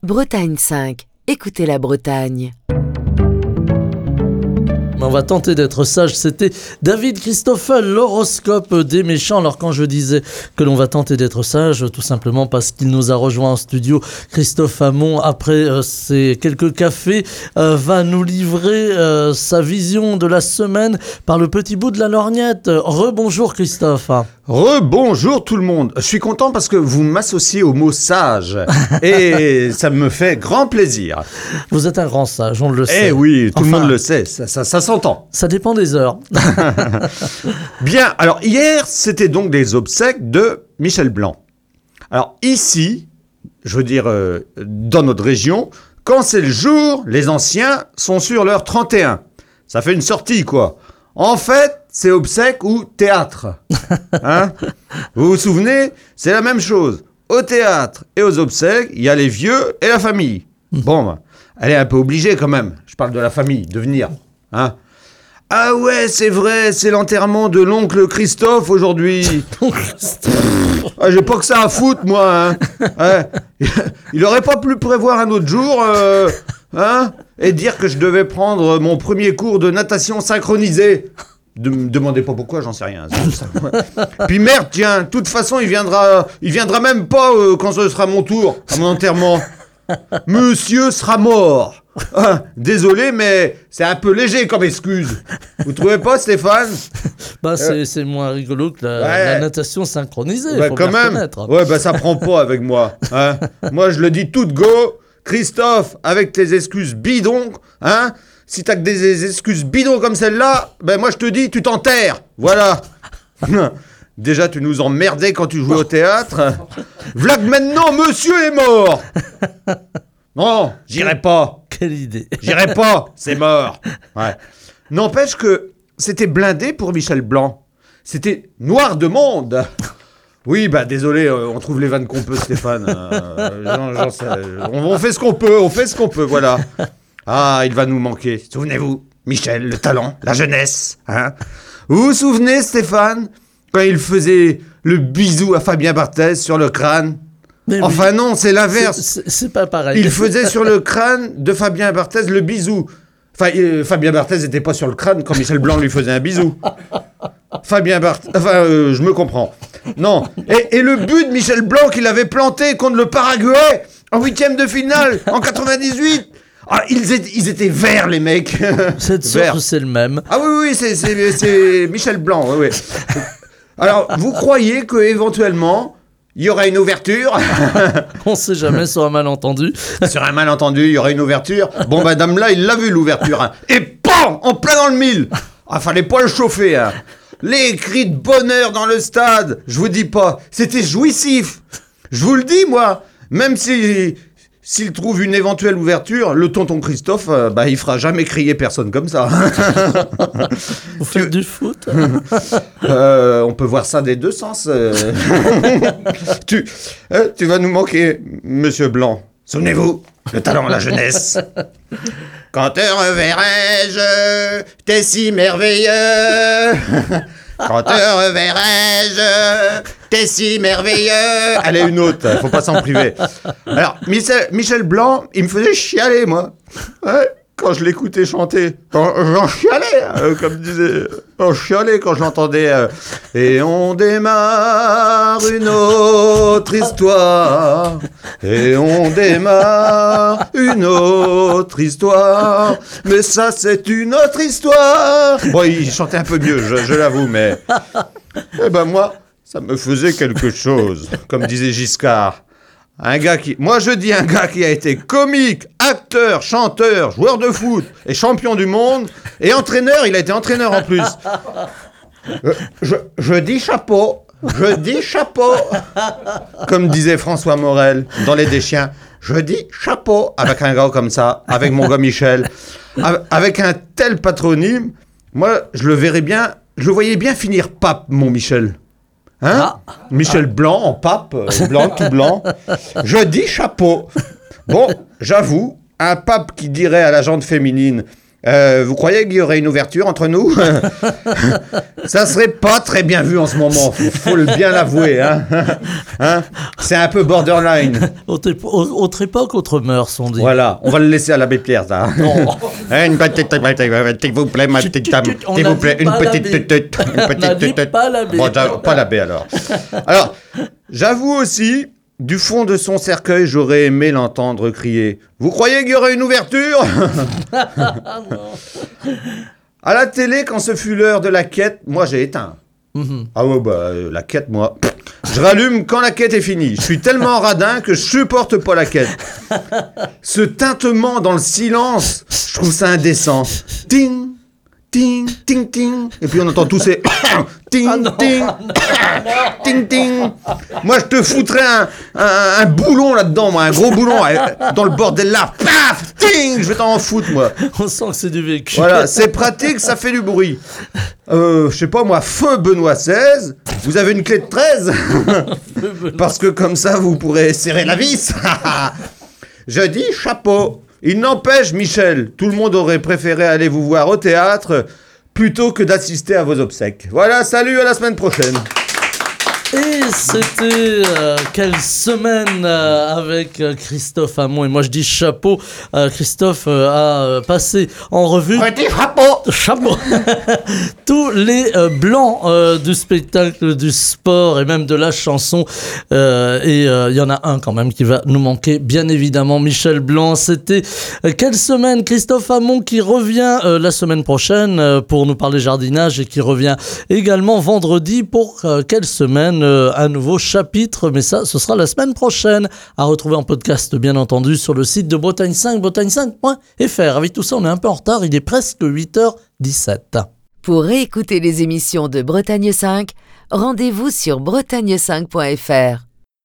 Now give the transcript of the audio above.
Bretagne 5. Écoutez la Bretagne. On va tenter d'être sage. C'était David Christoffel, l'horoscope des méchants. Alors quand je disais que l'on va tenter d'être sage, tout simplement parce qu'il nous a rejoint en studio, Christophe Hamon, après ces quelques cafés, va nous livrer sa vision de la semaine par le petit bout de la lorgnette. Rebonjour Christophe. Rebonjour tout le monde. Je suis content parce que vous m'associez au mot sage et ça me fait grand plaisir. Vous êtes un grand sage, on le sait. Eh oui, tout le monde le sait, ça s'entend. Ça dépend des heures. Bien, alors hier, c'était donc les obsèques de Michel Blanc. Alors ici, je veux dire, dans notre région, quand c'est le jour, les anciens sont sur leur 31. Ça fait une sortie, quoi. En fait, c'est obsèques ou théâtre. Hein? Vous vous souvenez? C'est la même chose. Au théâtre et aux obsèques, il y a les vieux et la famille. Bon, elle est un peu obligée quand même. Je parle de la famille, de venir. Hein? Ah ouais, c'est vrai, c'est l'enterrement de l'oncle Christophe aujourd'hui. Ah, j'ai pas que ça à foutre, moi. Hein. Ouais. Il aurait pas pu prévoir un autre jour, hein, et dire que je devais prendre mon premier cours de natation synchronisée. Ne me demandez pas pourquoi, j'en sais rien. C'est ça. Ouais. Puis merde, tiens, de toute façon, il viendra même pas quand ce sera mon tour, à mon enterrement. Monsieur sera mort. Ah, désolé, mais c'est un peu léger comme excuse. Vous trouvez pas, Stéphane? Bah, c'est moins rigolo que la natation synchronisée. Ouais, faut quand bien même. reconnaître. Ouais, bah ça prend pas avec moi. Hein. Moi, je le dis tout de go. Christophe, avec tes excuses bidons, hein. Si t'as que des excuses bidons comme celle-là, ben moi je te dis, tu t'enterres. Voilà. Déjà, tu nous emmerdais quand tu jouais au théâtre. V'là que maintenant, monsieur est mort. Non, j'irai pas. Quelle idée. J'irai pas, c'est mort. Ouais. N'empêche que c'était blindé pour Michel Blanc. C'était noir de monde. Oui, bah désolé, on trouve les vannes qu'on peut, Stéphane. On fait ce qu'on peut, voilà. Ah, il va nous manquer. Souvenez-vous, Michel, le talent, la jeunesse. Hein. Vous vous souvenez, Stéphane, quand il faisait le bisou à Fabien Barthez sur le crâne? Mais enfin oui. Non, c'est l'inverse. C'est pas pareil. Il faisait sur le crâne de Fabien Barthez le bisou. Enfin, Fabien Barthez n'était pas sur le crâne quand Michel Blanc lui faisait un bisou. Fabien Barthez... Enfin, je me comprends. Non. Et le but de Michel Blanc qu'il avait planté contre le Paraguay en 8e de finale, en 98... Ah, ils étaient verts, les mecs. Cette source, c'est le même. Ah oui, c'est Michel Blanc. Oui. Alors, vous croyez qu'éventuellement, il y aurait une ouverture? On sait jamais sur un malentendu. Sur un malentendu, il y aurait une ouverture. Bon, madame, là, il l'a vu, l'ouverture. Hein. Et PAM! En plein dans le mille. Ah, fallait pas le chauffer. Hein. Les cris de bonheur dans le stade, je vous dis pas, c'était jouissif. Je vous le dis, moi. Même s'il trouve une éventuelle ouverture, le tonton Christophe, il fera jamais crier personne comme ça. Vous faites du foot? On peut voir ça des deux sens. Tu vas nous manquer, monsieur Blanc. Souvenez-vous, le talent, la jeunesse. Quand te reverrai-je, t'es si merveilleux. Quand te reverrai-je, t'es si merveilleux. Allez, une autre, faut pas s'en priver. Alors, Michel Blanc, il me faisait chialer, moi. Ouais, quand je l'écoutais chanter. J'en chialais, comme disait. J'en chialais quand je l'entendais. Et on démarre une autre histoire. Et on démarre une autre histoire. Mais ça, c'est une autre histoire. Bon, il chantait un peu mieux, je l'avoue, mais... Eh ben, moi... Ça me faisait quelque chose, comme disait Giscard. Moi je dis un gars qui a été comique, acteur, chanteur, joueur de foot et champion du monde, et entraîneur, il a été entraîneur en plus. Je dis chapeau, comme disait François Morel dans Les Deschiens. Je dis chapeau avec un gars comme ça, avec mon gars Michel, avec un tel patronyme. Moi je le voyais bien finir pape, mon Michel. Hein? Michel Blanc en pape, blanc, tout blanc. Je dis chapeau. Bon, j'avoue, un pape qui dirait à la gente féminine Vous croyez qu'il y aurait une ouverture entre nous? Ça serait pas très bien vu en ce moment, faut le bien l'avouer. Hein, c'est un peu borderline. Autre époque, autre mœurs, on dit. Voilà, on va le laisser à l'abbé Pierre, ça. Une petite, s'il vous plaît, ma petite dame. S'il vous plaît, une petite tutute. Pas l'abbé. Bon, pas l'abbé alors. Alors, j'avoue aussi, du fond de son cercueil, j'aurais aimé l'entendre crier « Vous croyez qu'il y aurait une ouverture ?» À la télé, quand ce fut l'heure de la quête, moi j'ai éteint. Ah ouais, la quête, moi, je rallume quand la quête est finie. Je suis tellement radin que je supporte pas la quête. Ce tintement dans le silence, je trouve ça indécent. Ting, ting, ting, ting. Et puis on entend tous ces ting, ting, ting, ting. Moi, je te foutrais un boulon là-dedans, moi, un gros boulon dans le bordel là. Paf, ting, je vais t'en foutre, moi. On sent que c'est du vécu. Voilà, c'est pratique, ça fait du bruit. Je sais pas, moi, feu Benoît XVI, vous avez une clé de 13 parce que comme ça, vous pourrez serrer la vis. Je dis chapeau. Il n'empêche, Michel, tout le monde aurait préféré aller vous voir au théâtre plutôt que d'assister à vos obsèques. Voilà, salut, à la semaine prochaine. Et c'était quelle semaine avec Christophe Hamon. Et moi je dis chapeau, Christophe a passé en revue chapeau tous les blancs du spectacle, du sport et même de la chanson. Et il y en a un quand même qui va nous manquer, bien évidemment, Michel Blanc. C'était quelle semaine, Christophe Hamon qui revient la semaine prochaine pour nous parler jardinage et qui revient également vendredi pour quelle semaine un nouveau chapitre, mais ça, ce sera la semaine prochaine. À retrouver en podcast, bien entendu, sur le site de Bretagne 5, bretagne5.fr. Avec tout ça, on est un peu en retard, il est presque 8h17. Pour réécouter les émissions de Bretagne 5, rendez-vous sur bretagne5.fr.